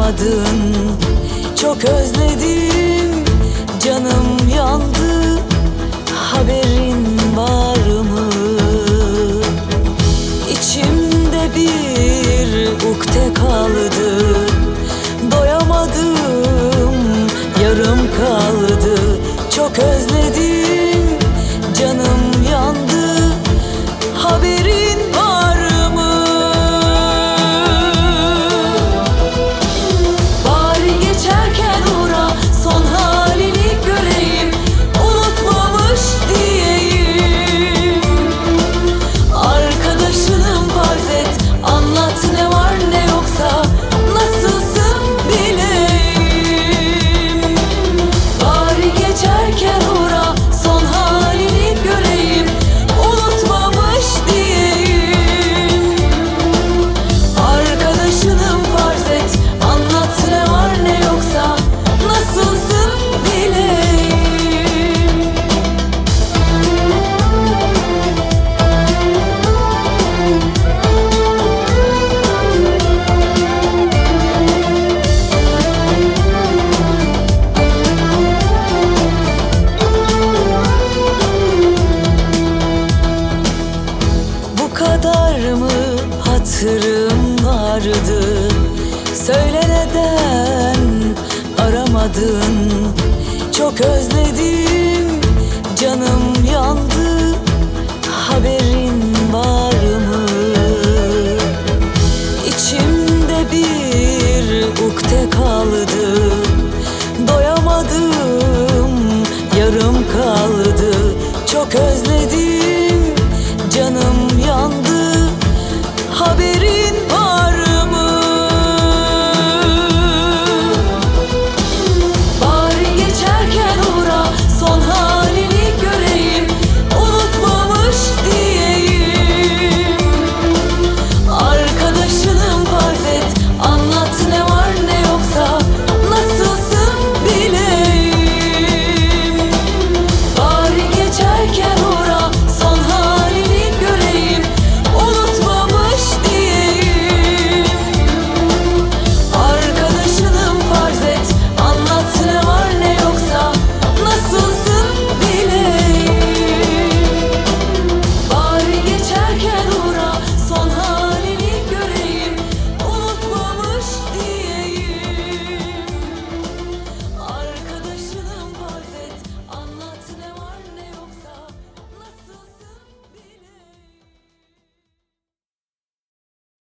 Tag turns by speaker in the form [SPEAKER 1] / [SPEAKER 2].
[SPEAKER 1] aramadın. Çok özledim, canım yandı, haberin var mı? İçimde bir ukde kaldı, doyamadım, yarım kaldı. Çok özledim, canım yandı, haberin var mı? Bari geçerken uğra, son halini göreyim, unutmamış diyeyim. Arkadaşınım farz et, anlat ne var ne yoksa, nasılsın bileyim. Bari geçerken uğra, son halini göreyim, unutmamış diyeyim. Arkadaşınım farz et, anlat ne var ne yoksa, nasılsın bileyim. Bu kadar mı hatırım vardı? Söyle neden aramadın? Çok özledim, canım yandı, haberin